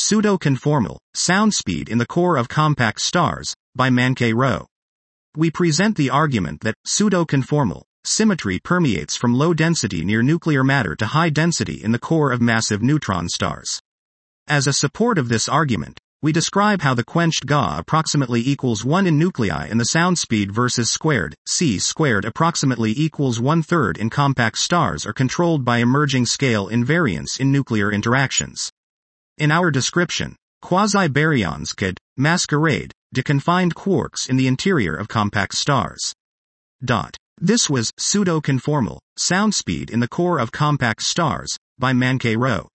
Pseudo-conformal, sound speed in the core of compact stars, by Mankey Rao. We present the argument that pseudo-conformal symmetry permeates from low density near nuclear matter to high density in the core of massive neutron stars. As a support of this argument, we describe how the quenched Ga approximately equals 1 in nuclei and the sound speed versus squared, c squared approximately equals 1/3 in compact stars are controlled by emerging scale invariance in nuclear interactions. In our description, quasi-baryons could masquerade to confined quarks in the interior of compact stars. This was pseudo-conformal sound speed in the core of compact stars, by Mankey Rao.